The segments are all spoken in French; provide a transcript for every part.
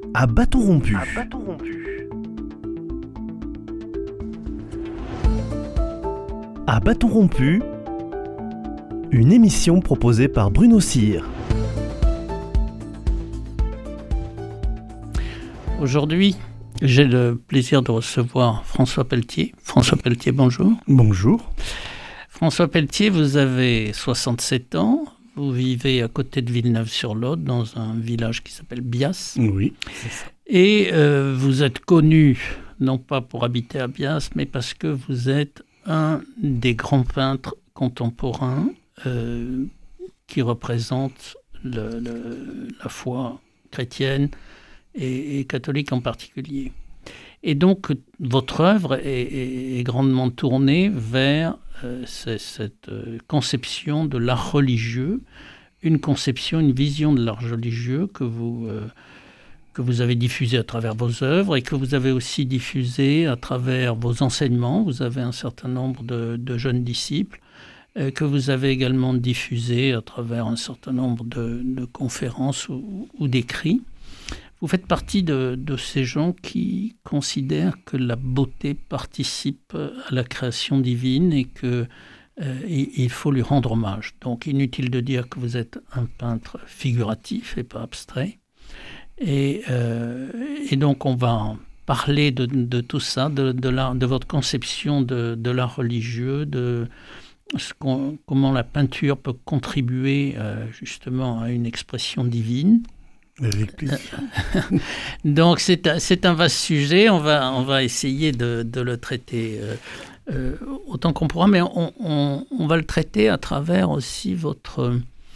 À bâton rompu. À bâton rompu, une émission proposée par Bruno Cyr. Aujourd'hui, j'ai le plaisir de recevoir François Pelletier. François Pelletier, bonjour. Bonjour. François Pelletier, vous avez 67 ans. Vous vivez à côté de Villeneuve-sur-Lot, dans un village qui s'appelle Bias. Oui, c'est ça. Et vous êtes connu, non pas pour habiter à Bias, mais parce que vous êtes un des grands peintres contemporains qui représente la foi chrétienne et catholique en particulier. Et donc, votre œuvre est grandement tournée vers cette conception de l'art religieux, une vision de l'art religieux que vous avez diffusée à travers vos œuvres et que vous avez aussi diffusée à travers vos enseignements. Vous avez un certain nombre de jeunes disciples que vous avez également diffusé à travers un certain nombre de conférences ou d'écrits. Vous faites partie de ces gens qui considèrent que la beauté participe à la création divine et qu'il faut lui rendre hommage. Donc, inutile de dire que vous êtes un peintre figuratif et pas abstrait. Et donc, on va parler de tout ça, de votre conception de l'art religieux, comment la peinture peut contribuer justement à une expression divine. Avec plaisir. Donc c'est un vaste sujet, on va essayer de le traiter autant qu'on pourra, mais on va le traiter à travers aussi votre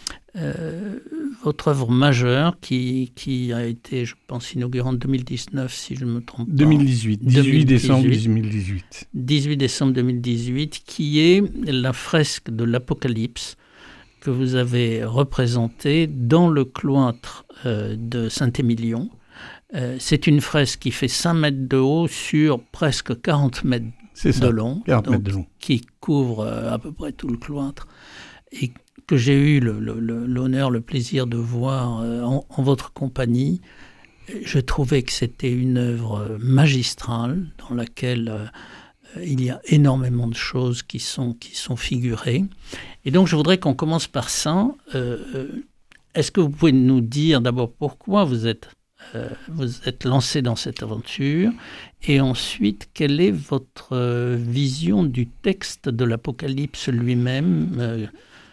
œuvre majeure qui a été, je pense, inaugurée en 2019, si je ne me trompe pas. 2018, 18 décembre 2018. 18 décembre 2018, qui est la fresque de l'Apocalypse que vous avez représentée dans le cloître de Saint-Émilion. C'est une fresque qui fait 5 mètres de haut sur presque 40 mètres de long, 40 mètres de long, qui couvre à peu près tout le cloître, et que j'ai eu l'honneur, le plaisir de voir en votre compagnie. Je trouvais que c'était une œuvre magistrale dans laquelle il y a énormément de choses qui sont figurées. Et donc, je voudrais qu'on commence par ça. Est-ce que vous pouvez nous dire d'abord pourquoi vous êtes lancé dans cette aventure, et ensuite, quelle est votre vision du texte de l'Apocalypse lui-même?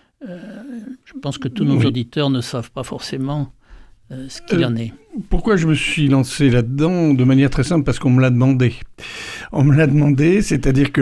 Je pense que tous nos auditeurs ne savent pas forcément ce qu'il en est. Pourquoi je me suis lancé là-dedans? De manière très simple, parce qu'on me l'a demandé. On me l'a demandé, c'est-à-dire que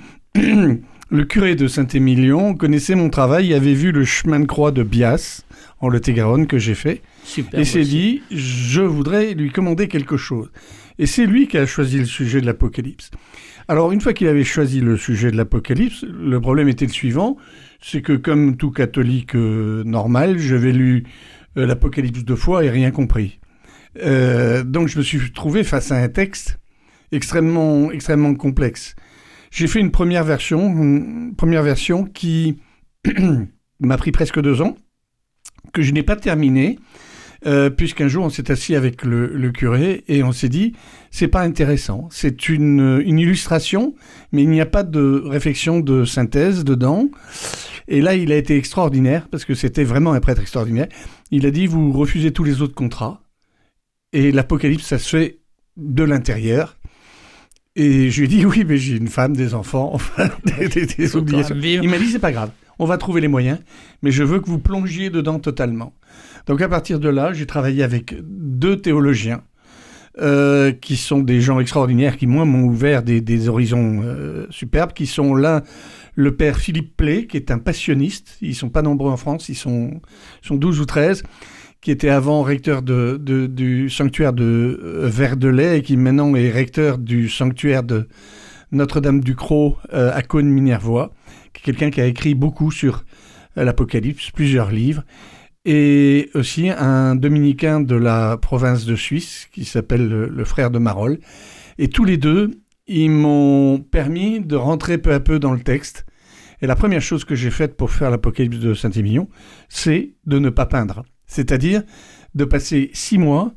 le curé de Saint-Émilion connaissait mon travail, avait vu le chemin de croix de Bias, en Lot-et-Garonne, que j'ai fait, et s'est dit, je voudrais lui commander quelque chose. Et c'est lui qui a choisi le sujet de l'Apocalypse. Alors, une fois qu'il avait choisi le sujet de l'Apocalypse, le problème était le suivant, c'est que comme tout catholique normal, j'avais lu l'Apocalypse 2 fois et rien compris. Donc je me suis trouvé face à un texte extrêmement complexe. J'ai fait une première version qui m'a pris presque 2 ans, que je n'ai pas terminée, puisqu'un jour on s'est assis avec le curé et on s'est dit, c'est pas intéressant, c'est une illustration, mais il n'y a pas de réflexion de synthèse dedans. Et là, il a été extraordinaire, parce que c'était vraiment un prêtre extraordinaire. Il a dit, vous refusez tous les autres contrats, et l'Apocalypse, ça se fait de l'intérieur. Et je lui ai dit, oui, mais j'ai une femme, des enfants, enfin, des obligations. Il m'a dit, c'est pas grave, on va trouver les moyens, mais je veux que vous plongiez dedans totalement. Donc à partir de là, j'ai travaillé avec 2 théologiens, qui sont des gens extraordinaires, qui, moi, m'ont ouvert des horizons superbes, qui sont l'un... Le père Philippe Plé, qui est un passionniste, ils ne sont pas nombreux en France, ils sont 12 ou 13, qui était avant recteur du sanctuaire de Verdelais et qui maintenant est recteur du sanctuaire de Notre-Dame-du-Crau à Caunes-Minervois, qui est quelqu'un qui a écrit beaucoup sur l'Apocalypse, plusieurs livres, et aussi un dominicain de la province de Suisse qui s'appelle le frère de Marolles. Et tous les deux, ils m'ont permis de rentrer peu à peu dans le texte. Et la première chose que j'ai faite pour faire l'Apocalypse de Saint-Émilion, c'est de ne pas peindre. C'est-à-dire de passer 6 mois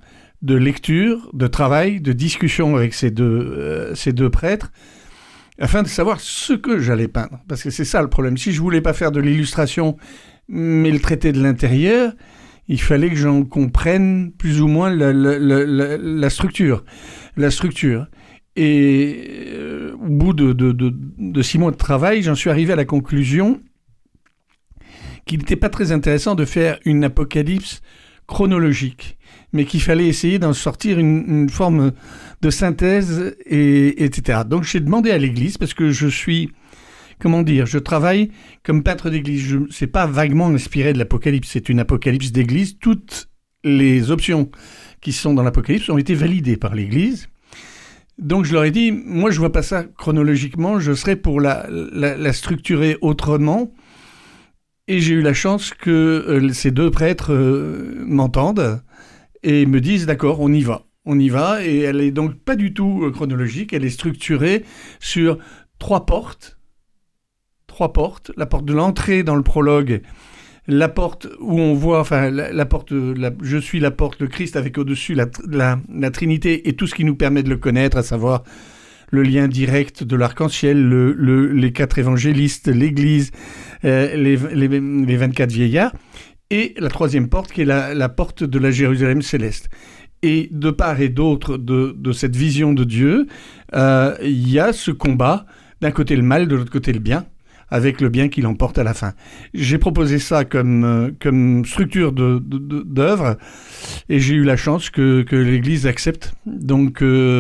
de lecture, de travail, de discussion avec ces deux prêtres, afin de savoir ce que j'allais peindre. Parce que c'est ça le problème. Si je voulais pas faire de l'illustration, mais le traiter de l'intérieur, il fallait que j'en comprenne plus ou moins la structure. La structure. Et au bout de 6 mois de travail, j'en suis arrivé à la conclusion qu'il n'était pas très intéressant de faire une apocalypse chronologique, mais qu'il fallait essayer d'en sortir une forme de synthèse, etc. Donc j'ai demandé à l'Église, parce que je travaille comme peintre d'église. C'est pas vaguement inspiré de l'Apocalypse, c'est une apocalypse d'église. Toutes les options qui sont dans l'Apocalypse ont été validées par l'Église. Donc je leur ai dit, moi je vois pas ça chronologiquement, je serais pour la structurer autrement. Et j'ai eu la chance que ces deux prêtres m'entendent et me disent, d'accord, on y va. On y va, et elle est donc pas du tout chronologique, elle est structurée sur 3 portes. 3 portes, la porte de l'entrée dans le prologue, la porte où on voit, enfin la porte, je suis la porte, le Christ avec au-dessus la Trinité et tout ce qui nous permet de le connaître, à savoir le lien direct de l'arc-en-ciel, les 4 évangélistes, l'Église, les 24 vieillards, et la 3e porte qui est la porte de la Jérusalem céleste. Et de part et d'autre de cette vision de Dieu, il y a ce combat, d'un côté le mal, de l'autre côté le bien, avec le bien qui l'emporte à la fin. J'ai proposé ça comme structure d'œuvre, et j'ai eu la chance que l'Église accepte. Donc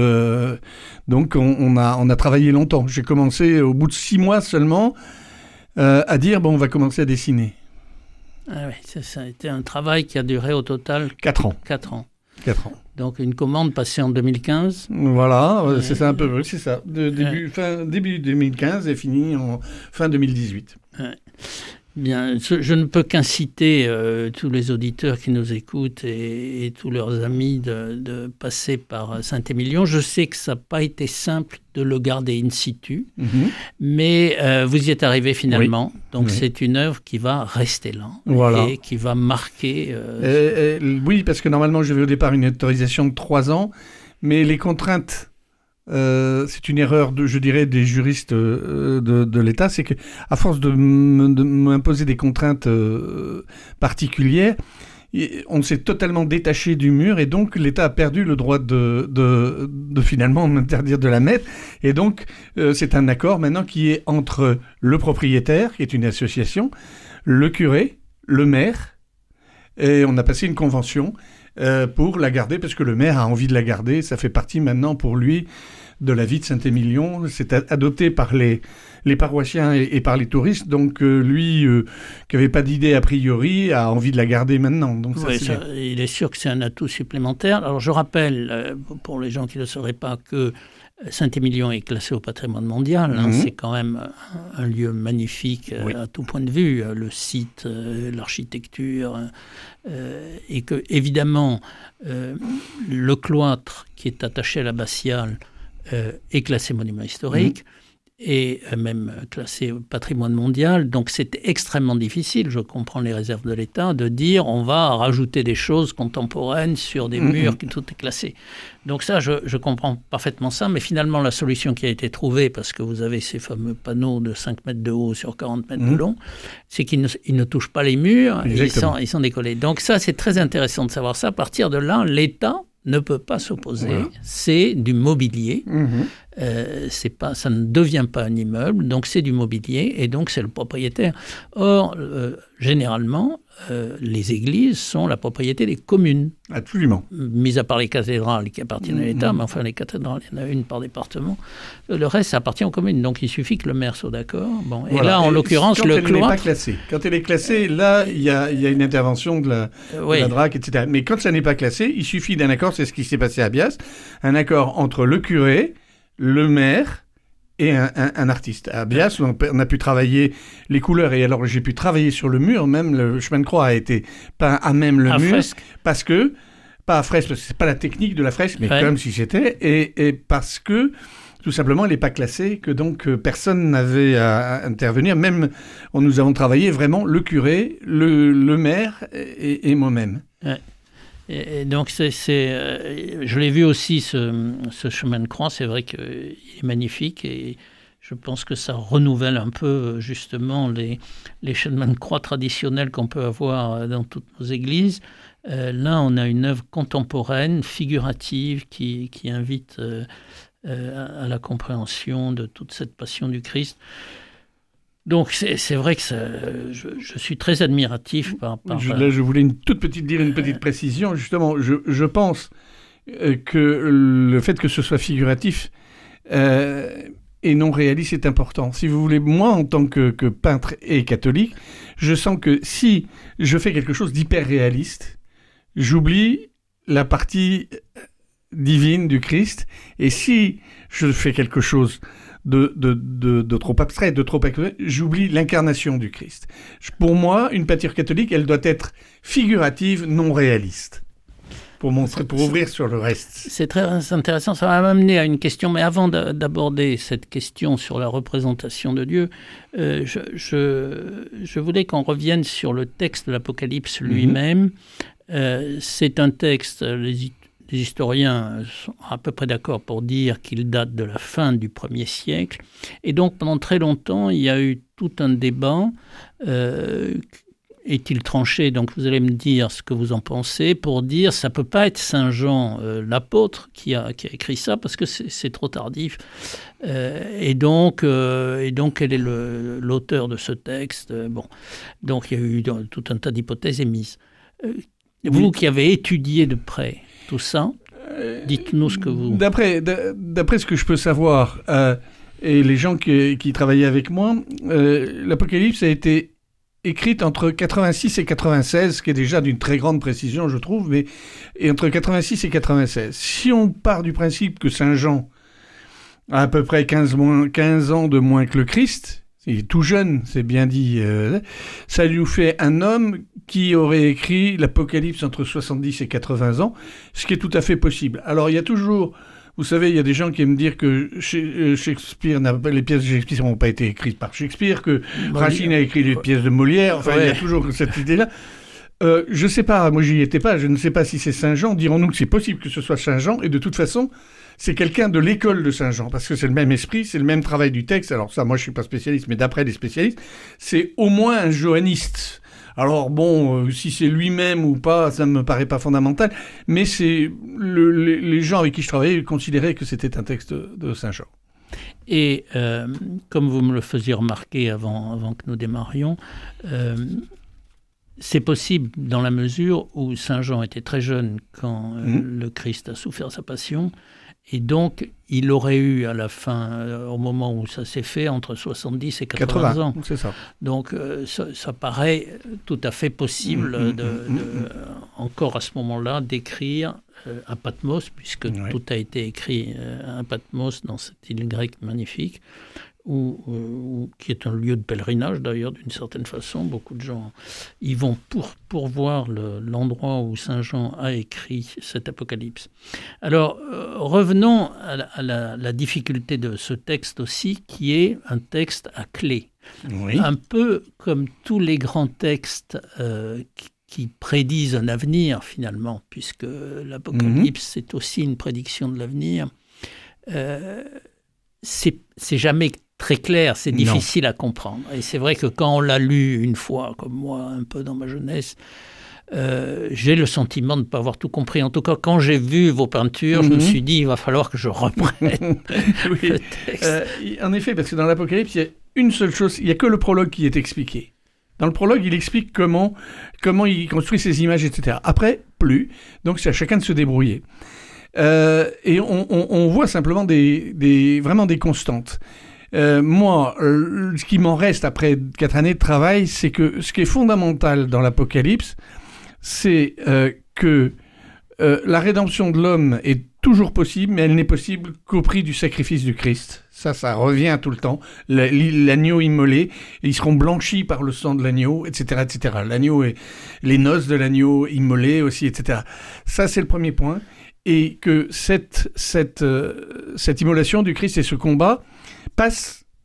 on a travaillé longtemps. J'ai commencé au bout de 6 mois seulement à dire, bon, on va commencer à dessiner. Ah oui, ça a été un travail qui a duré au total 4 ans. 4 ans. 4 ans. Donc une commande passée en 2015. Voilà, c'est ça un peu, c'est ça. Début 2015 et fini en fin 2018. Bien, je ne peux qu'inciter tous les auditeurs qui nous écoutent et tous leurs amis de passer par Saint-Émilion. Je sais que ça n'a pas été simple de le garder in situ, mais vous y êtes arrivé finalement. Oui. Donc c'est une œuvre qui va rester là, voilà, et qui va marquer... oui, parce que normalement j'avais au départ une autorisation de 3 ans, mais les contraintes... c'est une erreur, je dirais, des juristes de l'État, c'est qu'à force de m'imposer des contraintes particulières, on s'est totalement détaché du mur, et donc l'État a perdu le droit de finalement m'interdire de la mettre. Et donc c'est un accord maintenant qui est entre le propriétaire, qui est une association, le curé, le maire, et on a passé une convention pour la garder, parce que le maire a envie de la garder. Ça fait partie maintenant pour lui de la vie de Saint-Émilion. C'est adopté par les paroissiens et par les touristes. Donc lui, qui n'avait pas d'idée a priori, a envie de la garder maintenant. Donc oui, il est sûr que c'est un atout supplémentaire. Alors je rappelle, pour les gens qui ne le sauraient pas, que Saint-Émilion est classé au patrimoine mondial. C'est quand même un lieu magnifique à tout point de vue. Le site, l'architecture, et que évidemment le cloître qui est attaché à l'abbatiale est classé monument historique. Et même classé au patrimoine mondial. Donc c'est extrêmement difficile, je comprends les réserves de l'État, de dire on va rajouter des choses contemporaines sur des murs, qui tout est classé. Donc ça, je comprends parfaitement ça, mais finalement la solution qui a été trouvée, parce que vous avez ces fameux panneaux de 5 mètres de haut sur 40 mètres de long, c'est qu'ils ne touchent pas les murs, ils sont décollés. Donc ça, c'est très intéressant de savoir ça. À partir de là, l'État ne peut pas s'opposer, c'est du mobilier, ça ne devient pas un immeuble, donc c'est du mobilier, et donc c'est le propriétaire. Or, généralement, les églises sont la propriété des communes. Absolument. Mis à part les cathédrales qui appartiennent à l'État, mais enfin les cathédrales, il y en a une par département. Le reste, ça appartient aux communes, donc il suffit que le maire soit d'accord. Bon, voilà. Et là, en l'occurrence, le cloître... Quand elle est classée, là, il y a une intervention de la DRAC, etc. Mais quand ça n'est pas classé, il suffit d'un accord, c'est ce qui s'est passé à Bias, un accord entre le curé, le maire et un artiste. À Bias, on a pu travailler les couleurs, et alors j'ai pu travailler sur le mur, même le chemin de croix a été peint à même le mur, fresque. Parce que, pas à fresque, parce que c'est pas la technique de la fresque, mais comme si c'était, et parce que, tout simplement, elle n'est pas classée, que donc personne n'avait à intervenir, même, nous avons travaillé vraiment le curé, le maire et moi-même. Ouais. Et donc, je l'ai vu aussi, ce chemin de croix. C'est vrai qu'il est magnifique et je pense que ça renouvelle un peu justement les chemins de croix traditionnels qu'on peut avoir dans toutes nos églises. Là, on a une œuvre contemporaine, figurative, qui invite à la compréhension de toute cette passion du Christ. Donc, c'est vrai que je suis très admiratif par... Là, je voulais dire une petite précision. Justement, je pense que le fait que ce soit figuratif et non réaliste est important. Si vous voulez, moi, en tant que peintre et catholique, je sens que si je fais quelque chose d'hyper réaliste, j'oublie la partie divine du Christ. Et si je fais quelque chose de trop abstrait, j'oublie l'incarnation du Christ. Pour moi, une peinture catholique, elle doit être figurative, non réaliste. Pour ouvrir sur le reste. C'est très intéressant. Ça va m'amener à une question, mais avant d'aborder cette question sur la représentation de Dieu, je voulais qu'on revienne sur le texte de l'Apocalypse lui-même. C'est un texte, les historiens sont à peu près d'accord pour dire qu'il date de la fin du 1er siècle. Et donc, pendant très longtemps, il y a eu tout un débat. Est-il tranché? Donc, vous allez me dire ce que vous en pensez pour dire ça ne peut pas être Saint Jean, l'apôtre, qui a écrit ça parce que c'est trop tardif. Et donc, quel est l'auteur de ce texte? Bon, donc, il y a eu tout un tas d'hypothèses émises. Vous qui avez étudié de près tout ça, dites-nous ce que vous... D'après ce que je peux savoir, et les gens qui travaillaient avec moi, l'Apocalypse a été écrite entre 86 et 96, ce qui est déjà d'une très grande précision, je trouve, et entre 86 et 96. Si on part du principe que Saint Jean a à peu près 15 ans de moins que le Christ, il est tout jeune, c'est bien dit, ça lui fait un homme qui aurait écrit l'Apocalypse entre 70 et 80 ans, ce qui est tout à fait possible. Alors, il y a toujours... Vous savez, il y a des gens qui aiment dire que Shakespeare les pièces de Shakespeare n'ont pas été écrites par Shakespeare, que Racine a écrit les pièces de Molière. Enfin, il y a toujours cette idée-là. Je ne sais pas, moi j'y étais pas, je ne sais pas si c'est Saint Jean. Dirons-nous que c'est possible que ce soit Saint Jean, et de toute façon, c'est quelqu'un de l'école de Saint Jean, parce que c'est le même esprit, c'est le même travail du texte. Alors ça, moi je ne suis pas spécialiste, mais d'après les spécialistes, c'est au moins un johanniste. Alors bon, si c'est lui-même ou pas, ça ne me paraît pas fondamental, mais c'est les gens avec qui je travaillais considéraient que c'était un texte de Saint Jean. Et comme vous me le faisiez remarquer avant que nous démarrions, c'est possible dans la mesure où Saint Jean était très jeune quand le Christ a souffert sa passion, et donc il aurait eu à la fin, au moment où ça s'est fait, entre 70 et 80 ans. C'est ça. Donc ça paraît tout à fait possible, encore à ce moment-là, d'écrire à Patmos, puisque tout a été écrit à Patmos, dans cette île grecque magnifique, qui est un lieu de pèlerinage d'ailleurs d'une certaine façon. Beaucoup de gens y vont pour voir l'endroit où Saint Jean a écrit cet Apocalypse. Alors revenons à la difficulté de ce texte aussi, qui est un texte à clé. Oui. Un peu comme tous les grands textes qui prédisent un avenir finalement, puisque l'Apocalypse c'est aussi une prédiction de l'avenir. C'est jamais très clair, c'est difficile à comprendre. Et c'est vrai que quand on l'a lu une fois, comme moi, un peu dans ma jeunesse, j'ai le sentiment de ne pas avoir tout compris. En tout cas, quand j'ai vu vos peintures, je me suis dit, il va falloir que je reprenne le texte. En effet, parce que dans l'Apocalypse, il y a une seule chose, il n'y a que le prologue qui est expliqué. Dans le prologue, il explique comment il construit ses images, etc. Après, plus. Donc, c'est à chacun de se débrouiller. Et on voit simplement vraiment des constantes. Moi, ce qui m'en reste après 4 années de travail, c'est que ce qui est fondamental dans l'Apocalypse, c'est que la rédemption de l'homme est toujours possible, mais elle n'est possible qu'au prix du sacrifice du Christ. Ça revient tout le temps. L'agneau immolé, ils seront blanchis par le sang de l'agneau, etc., etc. L'agneau et les noces de l'agneau immolé aussi, etc. Ça, c'est le premier point. Et que cette immolation du Christ et ce combat passe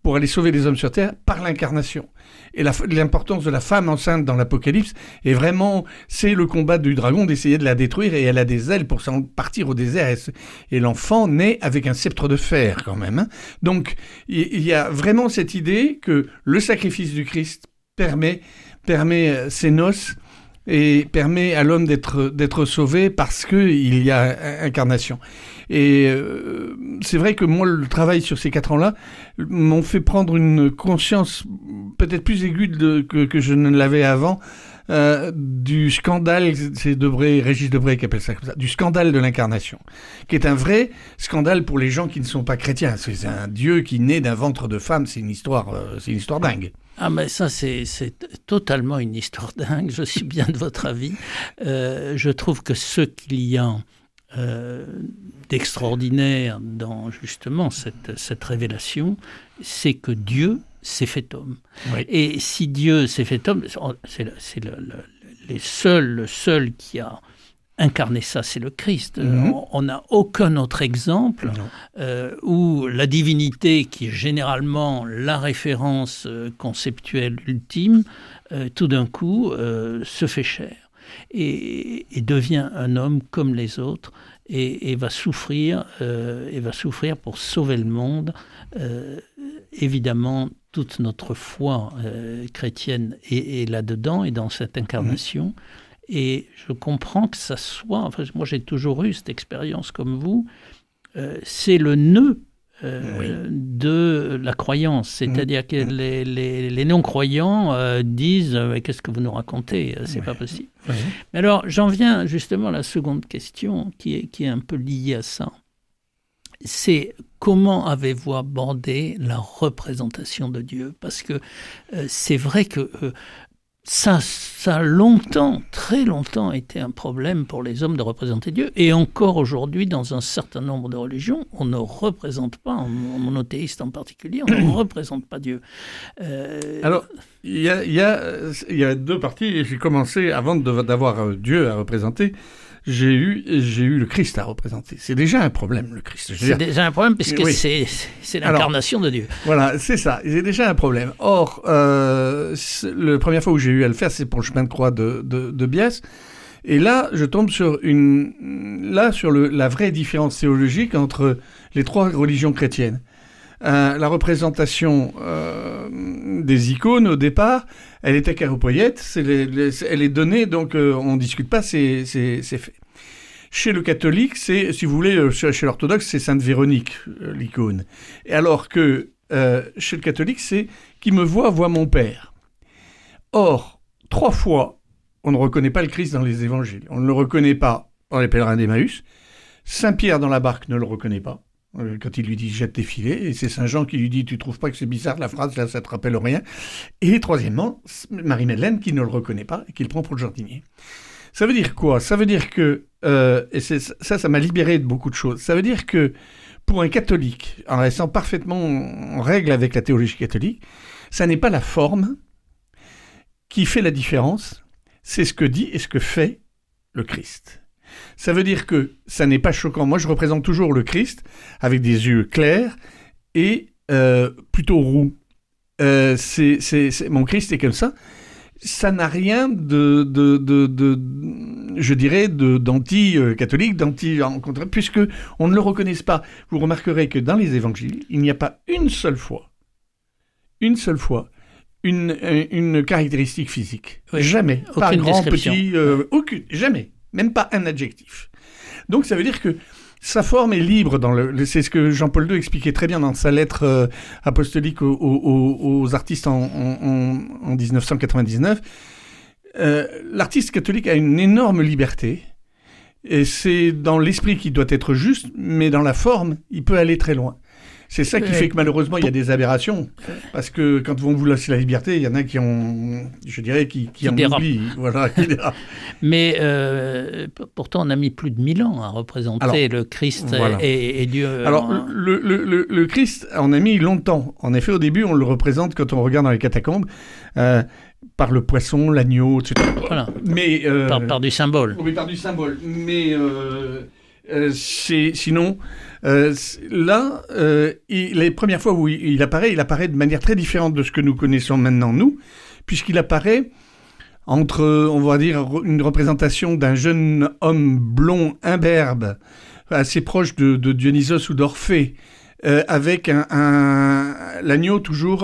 pour aller sauver les hommes sur terre par l'incarnation. Et l'importance de la femme enceinte dans l'Apocalypse est vraiment, c'est le combat du dragon d'essayer de la détruire, et elle a des ailes pour s'en partir au désert. Et l'enfant naît avec un sceptre de fer quand même. Donc il y a vraiment cette idée que le sacrifice du Christ permet ses noces et permet à l'homme d'être sauvé parce qu'il y a incarnation. Et c'est vrai que moi, le travail sur ces 4 ans-là m'ont fait prendre une conscience peut-être plus aiguë que je ne l'avais avant du scandale, c'est Régis Debray qui appelle ça comme ça, du scandale de l'incarnation, qui est un vrai scandale pour les gens qui ne sont pas chrétiens. C'est un Dieu qui naît d'un ventre de femme, c'est une histoire dingue. Ah mais ça c'est totalement une histoire dingue, je suis bien de votre avis. Je trouve que ce qu'il y a d'extraordinaire dans justement cette révélation, c'est que Dieu s'est fait homme. Oui. Et si Dieu s'est fait homme, c'est le seul qui a incarné ça, c'est le Christ. On n'a aucun autre exemple où la divinité, qui est généralement la référence conceptuelle ultime, tout d'un coup se fait chair et devient un homme comme les autres et va souffrir pour sauver le monde. Évidemment, toute notre foi chrétienne est là-dedans et dans cette incarnation. Et je comprends que ça soit... Enfin, moi, j'ai toujours eu cette expérience comme vous. C'est le nœud de la croyance. C'est-à-dire que les non-croyants disent « Qu'est-ce que vous nous racontez ? C'est pas possible. » Mais alors, j'en viens justement à la seconde question qui est un peu liée à ça. C'est comment avez-vous abordé la représentation de Dieu ? Parce que c'est vrai que... Ça a longtemps, très longtemps été un problème pour les hommes de représenter Dieu. Et encore aujourd'hui, dans un certain nombre de religions, on ne représente pas, en monothéiste en particulier, on ne représente pas Dieu. Alors, il y a 2 parties. J'ai commencé, avant d'avoir Dieu à représenter, j'ai eu le Christ à représenter. C'est déjà un problème, le Christ. C'est déjà un problème puisque c'est l'incarnation de Dieu. Voilà, c'est ça. C'est déjà un problème. Or, la première fois où j'ai eu à le faire, c'est pour le chemin de croix de Biès. Et là, je tombe sur la vraie différence théologique entre les 3 religions chrétiennes. La représentation des icônes, au départ, elle était charopoïète, elle est donnée, donc on ne discute pas, c'est fait. Chez le catholique, c'est, si vous voulez, chez l'orthodoxe, c'est Sainte Véronique, l'icône. Et alors que chez le catholique, c'est « qui me voit mon Père ». Or, 3 fois, on ne reconnaît pas le Christ dans les évangiles. On ne le reconnaît pas dans les pèlerins d'Emmaüs. Saint Pierre dans la barque ne le reconnaît pas. Quand il lui dit « jette tes filets », et c'est Saint Jean qui lui dit « tu trouves pas que c'est bizarre la phrase, là ça te rappelle rien ?» Et troisièmement, Marie-Madeleine qui ne le reconnaît pas et qui le prend pour le jardinier. Ça veut dire quoi ? Ça veut dire que, et ça m'a libéré de beaucoup de choses, ça veut dire que pour un catholique, en restant parfaitement en règle avec la théologie catholique, ça n'est pas la forme qui fait la différence, c'est ce que dit et ce que fait le Christ. Ça veut dire que ça n'est pas choquant. Moi, je représente toujours le Christ avec des yeux clairs et plutôt roux. Mon Christ est comme ça. Ça n'a rien je dirais, d'anti-catholique, puisque on ne le reconnaisse pas. Vous remarquerez que dans les évangiles, il n'y a pas une seule fois, une caractéristique physique. Oui. Jamais. Aucune pas grand, description. Petit, aucune. Jamais. Même pas un adjectif. Donc ça veut dire que sa forme est libre. C'est ce que Jean-Paul II expliquait très bien dans sa lettre apostolique aux artistes en 1999. L'artiste catholique a une énorme liberté. Et c'est dans l'esprit qu'il doit être juste, mais dans la forme, il peut aller très loin. C'est ça qui fait que malheureusement, il y a des aberrations. Parce que quand on vous laisse la liberté, il y en a qui ont, je dirais, qui en oublient. Voilà, qui dérapent. Mais pourtant, on a mis plus de 1000 ans à représenter le Christ voilà. et Dieu. Alors, le Christ, on a mis longtemps. En effet, au début, on le représente, quand on regarde dans les catacombes, par le poisson, l'agneau, etc. Voilà. Mais, par du symbole. Oui, par du symbole. Mais sinon, Les premières fois où il apparaît de manière très différente de ce que nous connaissons maintenant, nous, puisqu'il apparaît entre, on va dire, une représentation d'un jeune homme blond, imberbe, assez proche de Dionysos ou d'Orphée, avec l'agneau toujours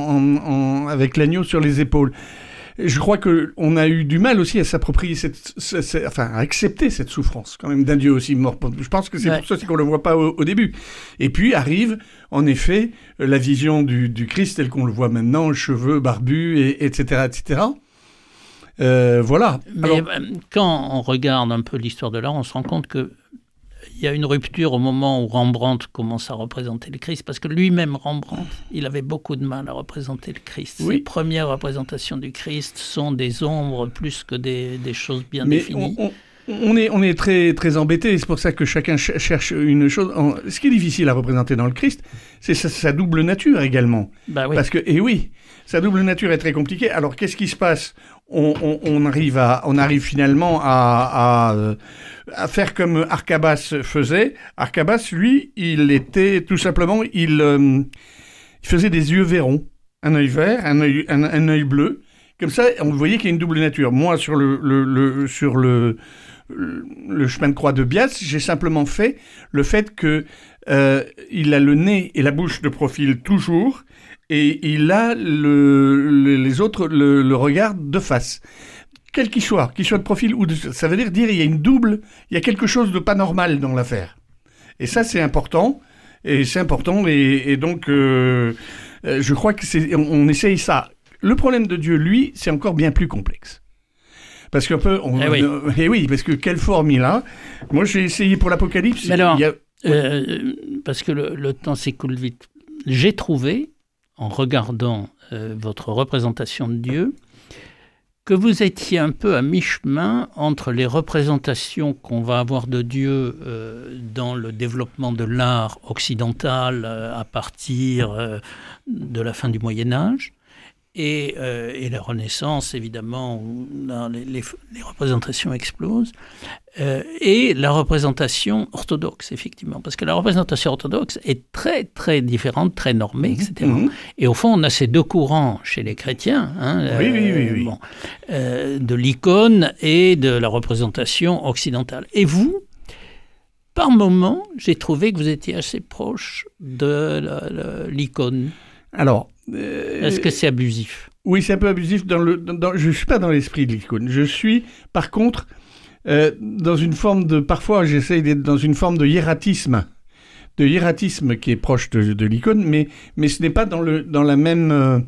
avec l'agneau sur les épaules. Je crois qu'on a eu du mal aussi à s'approprier à accepter cette souffrance, quand même, d'un Dieu aussi mort. Je pense que c'est pour ça qu'on ne le voit pas au début. Et puis arrive, en effet, la vision du Christ tel qu'on le voit maintenant, cheveux barbus, etc., etc. Voilà. Mais quand on regarde un peu l'histoire de l'art, on se rend compte que il y a une rupture au moment où Rembrandt commence à représenter le Christ, parce que lui-même, Rembrandt, il avait beaucoup de mal à représenter le Christ. Oui. Ses premières représentations du Christ sont des ombres plus que des choses bien définies. On est très, très embêtés, c'est pour ça que chacun cherche une chose. Ce qui est difficile à représenter dans le Christ, c'est sa double nature également. Bah oui. Parce que, sa double nature est très compliquée. Alors, qu'est-ce qui se passe ? On arrive finalement à faire comme Arcabas faisait. Arcabas, lui, il était tout simplement, il faisait des yeux verrons, un œil vert, un œil bleu. Comme ça, on voyait qu'il y a une double nature. Moi, sur le chemin de croix de Bias, j'ai simplement fait le fait que il a le nez et la bouche de profil toujours, et il a les autres le regard de face. Quel qu'il soit de profil ou ça veut dire il y a une double, il y a quelque chose de pas normal dans l'affaire. Et ça, c'est important. Et donc je crois que on essaye ça. Le problème de Dieu, lui, c'est encore bien plus complexe. Parce parce que quelle forme il a. Moi, j'ai essayé pour l'Apocalypse. Mais alors, parce que le temps s'écoule vite, j'ai trouvé, en regardant votre représentation de Dieu, que vous étiez un peu à mi-chemin entre les représentations qu'on va avoir de Dieu dans le développement de l'art occidental à partir de la fin du Moyen-Âge, et la Renaissance, évidemment, où les représentations explosent, et la représentation orthodoxe, effectivement. Parce que la représentation orthodoxe est très, très différente, très normée, etc. Et au fond, on a ces deux courants chez les chrétiens, oui. Bon, de l'icône et de la représentation occidentale. Et vous, par moments, j'ai trouvé que vous étiez assez proche de l'icône. Alors... Est-ce que c'est abusif ? Oui, c'est un peu abusif. Je ne suis pas dans l'esprit de l'icône. Je suis, par contre, dans une forme de... Parfois, j'essaye d'être dans une forme de hiératisme qui est proche de l'icône, mais ce n'est pas dans la même...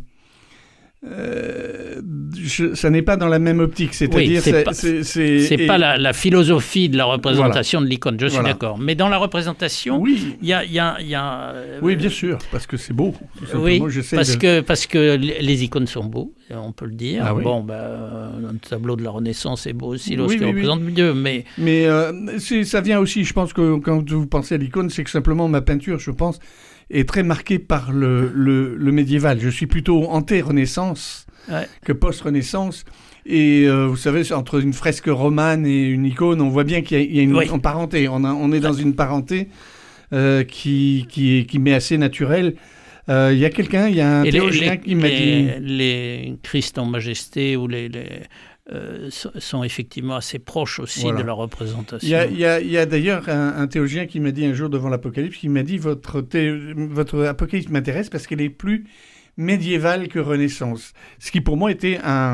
ça n'est pas dans la même optique, c'est-à-dire c'est pas la philosophie de la représentation de l'icône, je suis d'accord. Mais dans la représentation, il y a oui, bien sûr, parce que c'est beau. Oui, parce que les icônes sont beaux, on peut le dire. Ah, oui. Bon, un tableau de la Renaissance est beau aussi lorsqu'il représente Dieu, mais ça vient aussi, je pense que quand vous pensez à l'icône, c'est que simplement ma peinture, je pense, est très marqué par le médiéval. Je suis plutôt anté-Renaissance que post-Renaissance. Et vous savez, entre une fresque romane et une icône, on voit bien qu'il y a une parenté. On est dans une parenté qui m'est assez naturelle. Il y a un théologien qui m'a dit... Les Christ en majesté ou sont effectivement assez proches aussi de la représentation. Il y a d'ailleurs un théologien qui m'a dit un jour devant l'Apocalypse, qui m'a dit votre Apocalypse m'intéresse parce qu'elle est plus médiévale que Renaissance. Ce qui pour moi était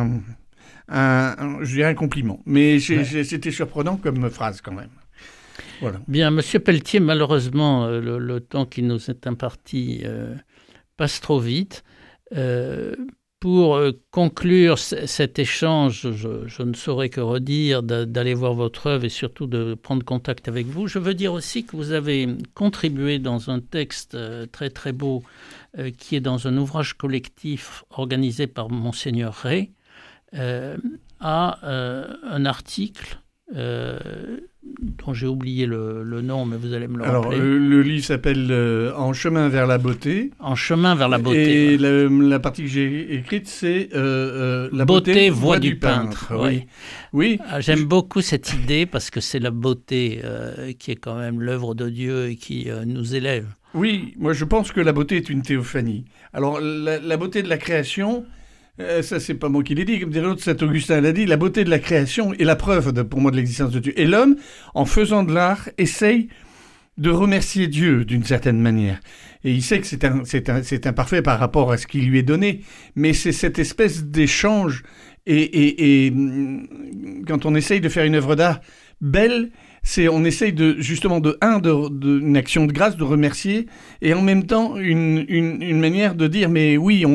je dirais un compliment. Mais c'était surprenant comme phrase quand même. Voilà. Bien, Monsieur Pelletier, malheureusement, le temps qui nous est imparti passe trop vite. Pour conclure cet échange, je ne saurais que redire d'aller voir votre œuvre et surtout de prendre contact avec vous. Je veux dire aussi que vous avez contribué dans un texte très très beau qui est dans un ouvrage collectif organisé par Monseigneur Ray à un article dont j'ai oublié le nom, mais vous allez me le Alors, rappeler. le livre s'appelle En chemin vers la beauté. En chemin vers la beauté. Et la partie que j'ai écrite, c'est La beauté, voix du peintre. Oui. Oui. J'aime beaucoup cette idée parce que c'est la beauté qui est quand même l'œuvre de Dieu et qui nous élève. Oui, moi je pense que la beauté est une théophanie. Alors, la beauté de la création... ça, c'est pas moi qui l'ai dit, comme dirait l'autre, Saint Augustin l'a dit, la beauté de la création est la preuve, pour moi, de l'existence de Dieu. Et l'homme, en faisant de l'art, essaye de remercier Dieu d'une certaine manière. Et il sait que c'est imparfait par rapport à ce qui lui est donné, mais c'est cette espèce d'échange. Et quand on essaye de faire une œuvre d'art belle, on essaye d'une action de grâce, de remercier, et en même temps une manière de dire mais oui,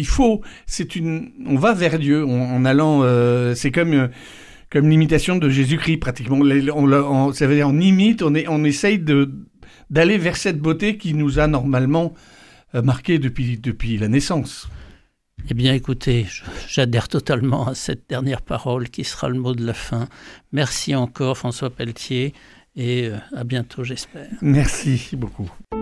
on va vers Dieu en allant, c'est comme l'imitation de Jésus-Christ pratiquement. Ça veut dire on imite, on essaye d'aller vers cette beauté qui nous a normalement marqué depuis la naissance. Eh bien, écoutez, j'adhère totalement à cette dernière parole qui sera le mot de la fin. Merci encore, François Pelletier, et à bientôt, j'espère. Merci beaucoup.